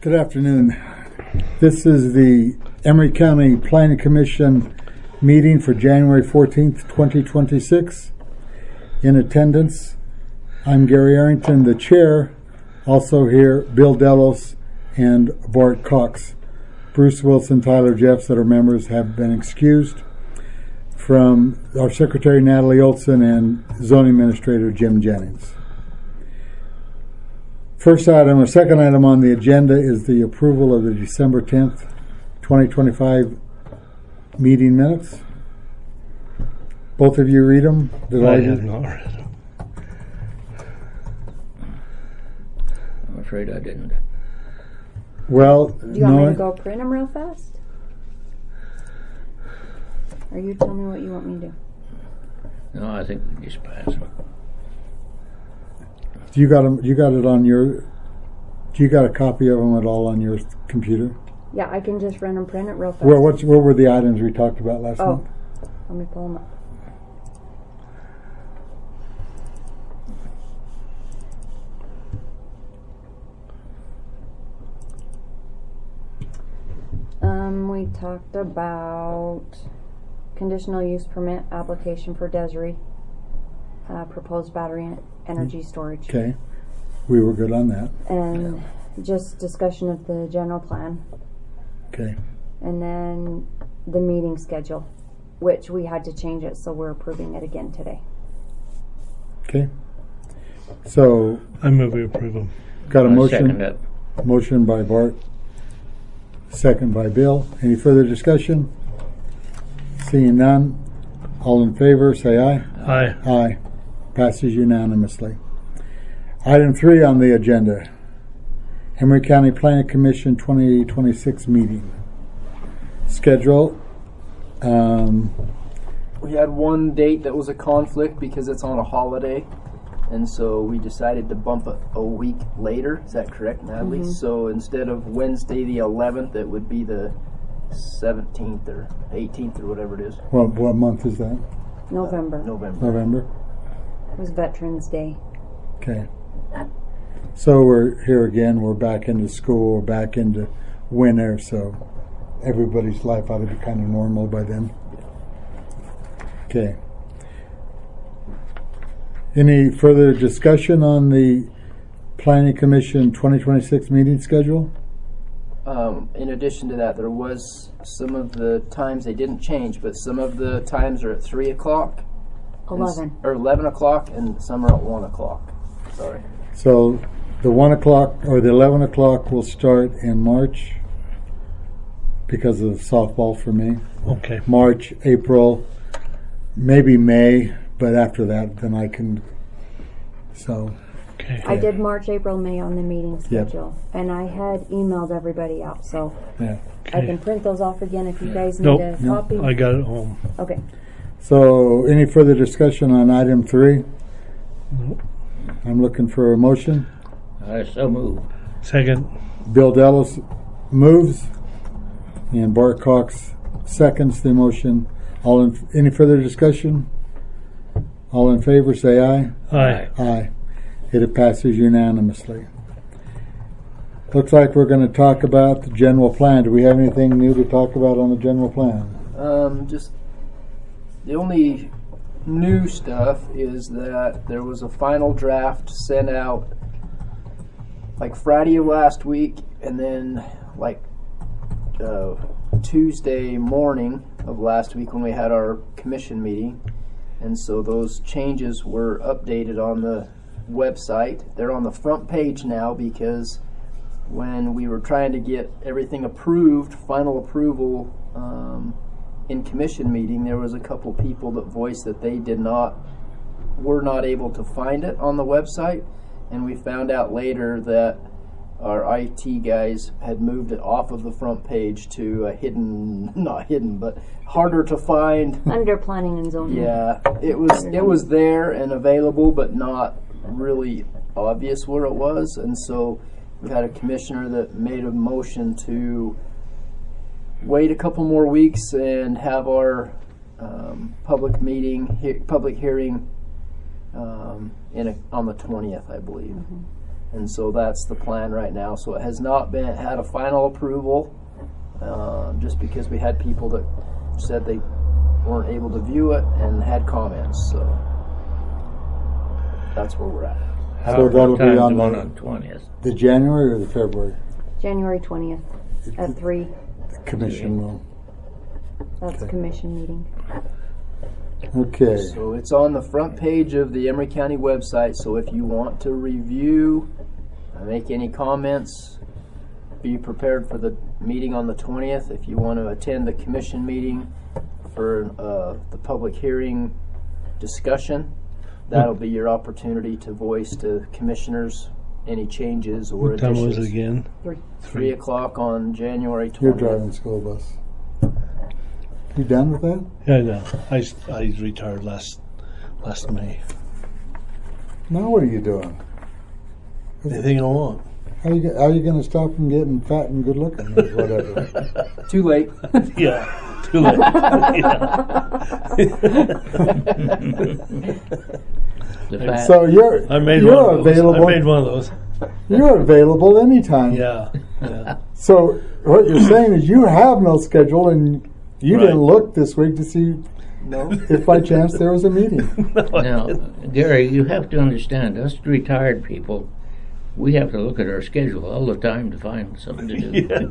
Good afternoon. This is the Emery County Planning Commission meeting for January 14th, 2026. In attendance, I'm Gary Arrington, the chair. Also here, Bill Delos and Bart Cox. Bruce Wilson, Tyler Jeffs, that are members, have been excused. From our secretary, Natalie Olson, and zoning administrator, Jim Jennings. First item, or second item on the agenda is the approval of the December 10th, 2025 meeting minutes. Both of you read them? I have not read them. I'm afraid I didn't. Well, do you want me to go print them real fast? Or you tell me what you want me to do? No, I think we just pass them. You got them. You got it on your. Do you got a copy of them at all on your computer? Yeah, I can just run and print it real fast. Well, what were the items we talked about last month? Let me pull them up. We talked about conditional use permit application for Desiree, proposed battery energy storage. Okay, we were good on that. And just discussion of the general plan. Okay. And then the meeting schedule, which we had to change it, so we're approving it again today. Okay. So I move we approve them. Got a motion. Second it. Motion by Bart. Second by Bill. Any further discussion? Seeing none. All in favor, say aye. Aye. Aye. Passes unanimously. Item 3 on the agenda. Emery County Planning Commission 2026 meeting. Schedule. We had one date that was a conflict because it's on a holiday, and so we decided to bump it a week later. Is that correct, Natalie? Mm-hmm. So instead of Wednesday the 11th, it would be the 17th or 18th or whatever it is. What month is that? November. November. It was Veterans Day. Okay. So we're here again. We're back into school. We're back into winter. So everybody's life ought to be kind of normal by then. Okay. Any further discussion on the Planning Commission 2026 meeting schedule? In addition to that, there was some of the times they didn't change, but some of the times are at 3 o'clock. 11. Or 11 o'clock, and some are at 1 o'clock. Sorry. So the 1 o'clock or the 11 o'clock will start in March because of softball for me. Okay. March, April, maybe May, but after that, then I can. So. Okay. I did March, April, May on the meeting schedule, and I had emailed everybody out, so Yeah. I can print those off again if you guys need Nope. a copy. I got it home. Okay. So, any further discussion on item 3? Nope. I'm looking for a motion. I so move. Second. Bill Delos moves, and Bart Cox seconds the motion. Any further discussion? All in favor, say aye. Aye. Aye. It passes unanimously. Looks like we're going to talk about the general plan. Do we have anything new to talk about on the general plan? Just the only new stuff is that there was a final draft sent out like Friday of last week, and then like Tuesday morning of last week when we had our commission meeting. And so those changes were updated on the website. They're on the front page now because when we were trying to get everything approved, final approval in commission meeting, there was a couple people that voiced that they were not able to find it on the website, and we found out later that our IT guys had moved it off of the front page to a not hidden, but harder to find. Under planning and zoning. Yeah, it was there and available, but not really obvious where it was, and so we had a commissioner that made a motion to wait a couple more weeks and have our public hearing on the 20th, I believe. Mm-hmm. And so that's the plan right now. So it has not had a final approval, just because we had people that said they weren't able to view it and had comments. So that's where we're at. So that'll be on the the 20th. The January or the February January 20th at 3. commission room. That's Okay. commission meeting. Okay. So it's on the front page of the Emery County website. So if you want to review, make any comments, be prepared for the meeting on the 20th. If you want to attend the commission meeting for the public hearing discussion, that'll be your opportunity to voice to commissioners any changes or What time additions. was it again? 3 o'clock on January 20th. You're driving school bus. You done with that? Yeah, I know. I retired last May. Now what are you doing? Anything along? How you going to stop from getting fat and good looking or whatever? Too late. Yeah, too late. The fact, So you're I made you're one of those. available. I made one of those. You're available anytime. Yeah. So what you're saying is you have no schedule and you Right. didn't look this week to see No. if by chance there was a meeting. now, Gary, you have to understand, us retired people, we have to look at our schedule all the time to find something to do.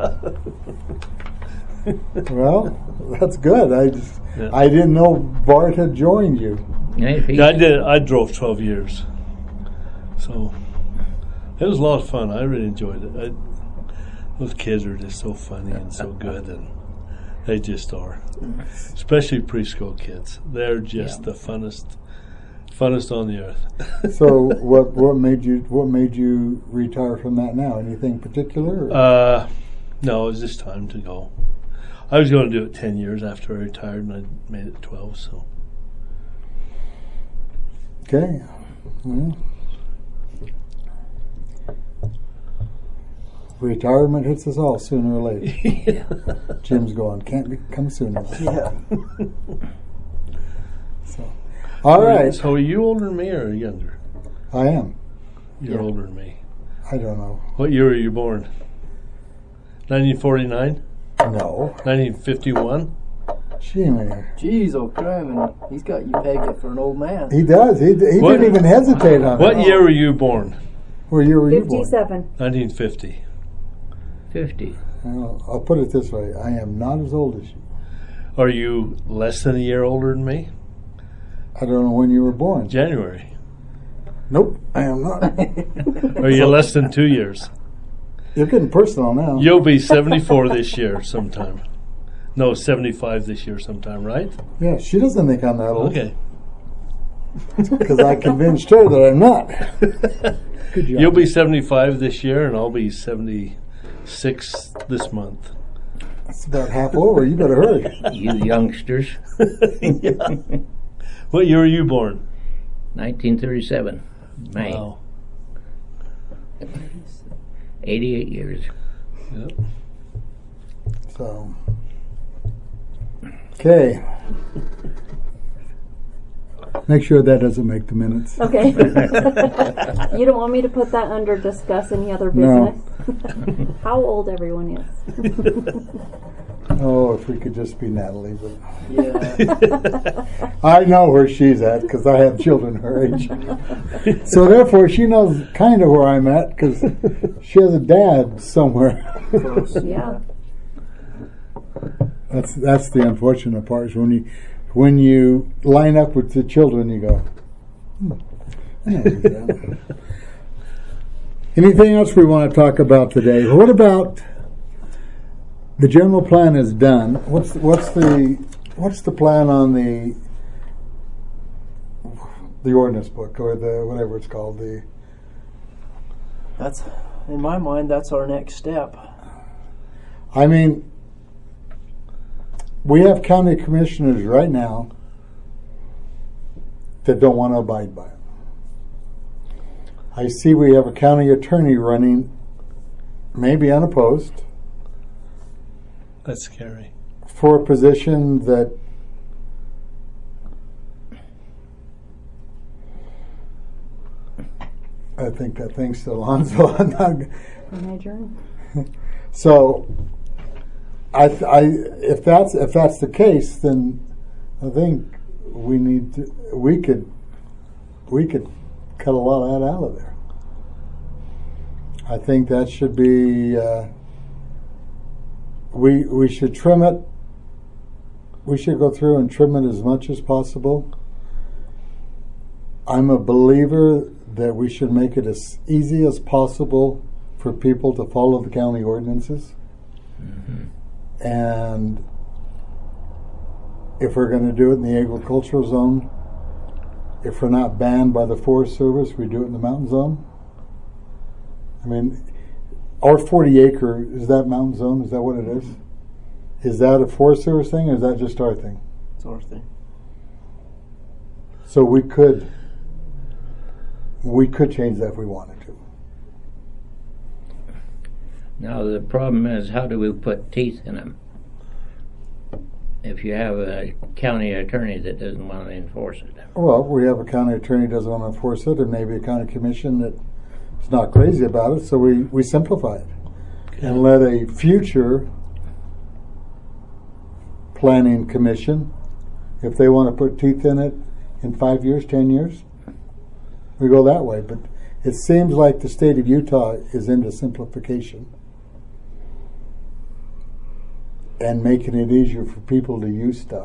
Yeah. Well, that's good. Yeah. I didn't know Bart had joined you. Hey, if he- Yeah, I did. I drove 12 years, so it was a lot of fun. I really enjoyed it. Those kids are just so funny and so good, and they just are. Especially preschool kids, they're just the funnest on the earth. So what made you retire from that now? Anything particular? Or? No, it was just time to go. I was going to do it 10 years after I retired, and I made it 12. So Okay. Well, retirement hits us all sooner or later. Jim's going, can't come sooner. Yeah. So, all right. So are you older than me or younger? I am. You're Yeah. older than me. I don't know. What year were you born? 1949? No. 1951? Jimmy. Jeez, oh crime, he's got you pegged for an old man. He does. He What- didn't even hesitate on What it. year were you born? What year were you born? 57. 1950. 50. Well, I'll put it this way. I am not as old as you. Are you less than a year older than me? I don't know when you were born. January. Nope, I am not. Are you less than 2 years? You're getting personal now. You'll be 74 this year sometime. No, 75 this year sometime, right? Yeah, she doesn't think I'm that old. Okay. Because I convinced her that I'm not. Good job. You'll be 75 this year, and I'll be 76 this month. That's about half over. You better hurry. You youngsters. Yeah. What year were you born? 1937. May. Wow. 88 years. Yep. So, okay. Make sure that doesn't make the minutes. Okay. You don't want me to put that under discuss any other No. business? How old everyone is. Oh, if we could just be Natalie. But Yeah. I know where she's at because I have children her age. So therefore, she knows kind of where I'm at because she has a dad somewhere. Close. Yeah. That's the unfortunate part is when you line up with the children, you go. I know who's that. Anything else we want to talk about today? What about the general plan is done? What's the plan on the ordinance book or the whatever it's called? That's, in my mind, that's our next step. I mean, we have county commissioners right now that don't want to abide by it. I see we have a county attorney running, maybe unopposed, That's scary. for a position that I think that thing's still on, so I'm not. Can I adjourn? So, if that's the case, then I think we could cut a lot of that out of there. I think that should be. We should trim it. We should go through and trim it as much as possible. I'm a believer that we should make it as easy as possible for people to follow the county ordinances. Mm-hmm. And if we're going to do it in the agricultural zone, if we're not banned by the Forest Service, we do it in the mountain zone. I mean, our 40 acre, is that mountain zone? Is that what it is? Is that a Forest Service thing, or is that just our thing? It's our thing. So we could change that if we wanted to. Now the problem is, how do we put teeth in them? If you have a county attorney that doesn't want to enforce it. Well, we have a county attorney that doesn't want to enforce it, and maybe a county commission that is not crazy about it, so we simplify it. Okay. And let a future planning commission, if they want to put teeth in it in 5 years, 10 years, we go that way. But it seems like the state of Utah is into simplification and making it easier for people to use stuff.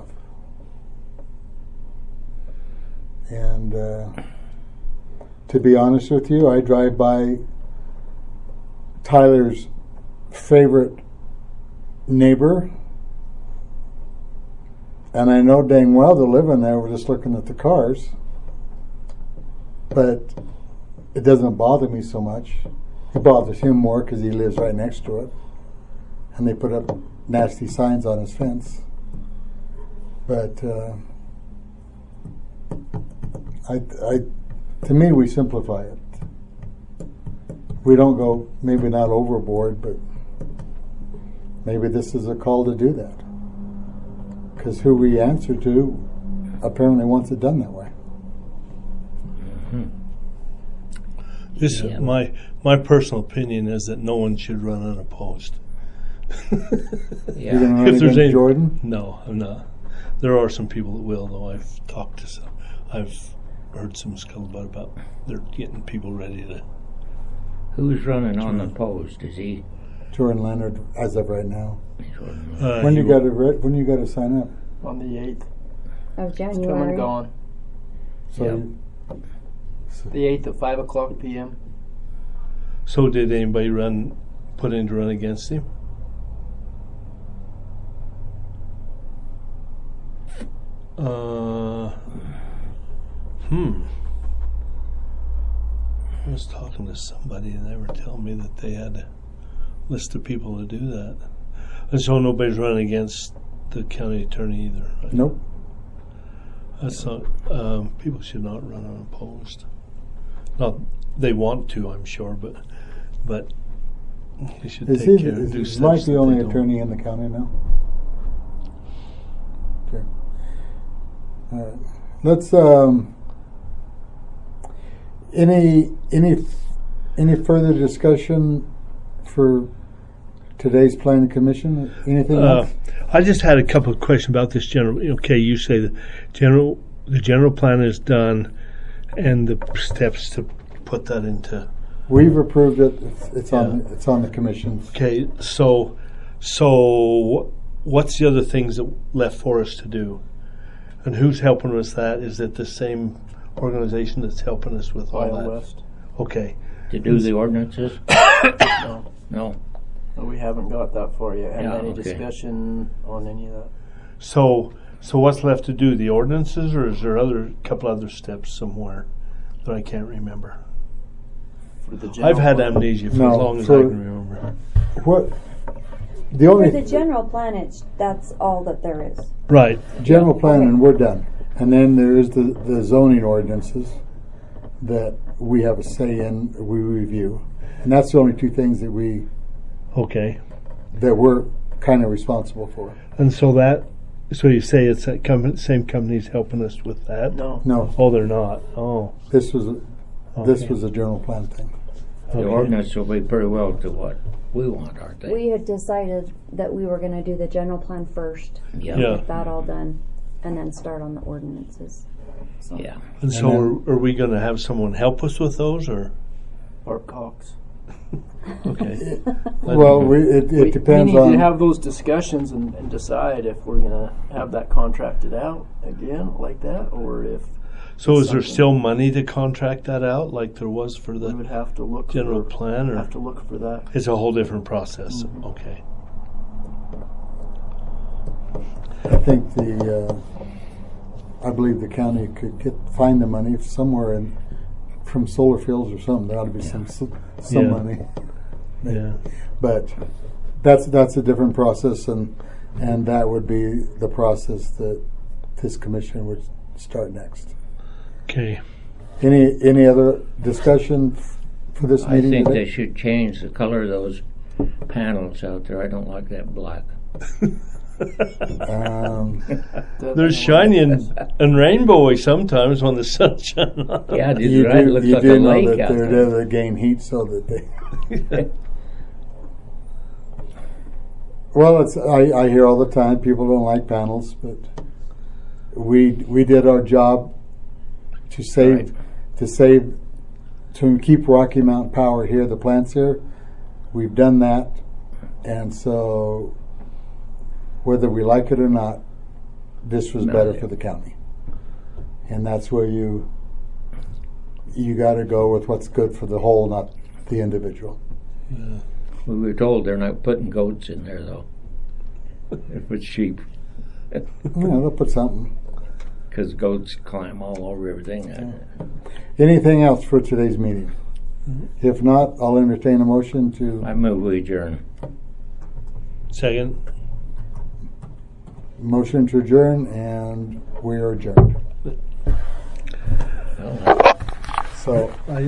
And to be honest with you, I drive by Tyler's favorite neighbor, and I know dang well they're living there. We're just looking at the cars. But it doesn't bother me so much. It bothers him more because he lives right next to it. And they put up nasty signs on his fence. But to me, we simplify it. We don't go, maybe not overboard, but maybe this is a call to do that. Because who we answer to apparently wants it done that way. This my personal opinion is that no one should run unopposed. You're going to run against Jordan? No, I'm not. There are some people that will, though. I've talked to some. I've heard some scuttlebutt about they're getting people ready to. Who's running unopposed? Is he? Jordan Leonard, as of right now. When you got to sign up? On the 8th. Of January. It's come and gone. So Yep. The 8th at 5 o'clock p.m. So did anybody put in to run against him? I was talking to somebody and they were telling me that they had a list of people to do that. And so nobody's running against the county attorney either, right? Nope. That's not, people should not run unopposed. Not, they want to, I'm sure, but he should take care and do Is steps. Mike the only don't. attorney in the county now? Okay. All right. Let's. Any further discussion for today's planning commission? Anything else? I just had a couple of questions about this general. Okay, you say the general plan is done, and the steps to put that into. We've approved it. It's on the commission. Okay, so what's the other things that left for us to do, and who's helping us? That is it the same organization that's helping us with all Wild that? West. Okay. To do the ordinances? No. No. We haven't got that far yet. Haven't Yeah, any okay. discussion on any of that. So what's left to do? The ordinances, or is there couple other steps somewhere that I can't remember? For the general I've had plan. amnesia for No, as long as for- I can remember. What? The For only the general plan, that's all that there is. Right. general plan, and we're done. And then there is the zoning ordinances that we have a say in. We review, and that's the only two things that we're kind of responsible for. And so you say it's that same company's helping us with that? No. No, Oh, they're not. Oh, this was This Okay. was a general plan thing. The Okay. ordinance will be pretty well to what we want, aren't they? We had decided that we were going to do the general plan first, Yeah. Yeah. get that all done, and then start on the ordinances. So. Yeah. And so, are we going to have someone help us with those, or Art Cox. okay? Well, it depends we need on. to have those discussions and decide if we're going to have that contracted out again like that, or if So, is there something- still money to contract that out, like there was for we the would have to look general for, plan, or have to look for that. it's a whole different process? Okay. I think I believe the county could find the money somewhere from solar fields or something. There ought to be some Yeah. money, Yeah. but that's a different process, and that would be the process that this commission would start next. Okay. Any other discussion for this I meeting think today? they should change the color of those panels out there. I don't like that black. They're shiny and rainbowy sometimes when the sun shines on them. Yeah, it You looks do like a know lake that out they're there. there to gain heat so that they. Well, I hear all the time people don't like panels, but we did our job to save to keep Rocky Mountain Power here, the plants here. We've done that, and so whether we like it or not, this was better for the county, and that's where you got to go with what's good for the whole, not the individual. We were told they're not putting goats in there, though. If it's sheep, Yeah, they'll put something. because goats climb all over everything. Anything else for today's meeting? If not, I'll entertain a motion to I move we adjourn. Second. adjourn, and we are adjourned. Well, So.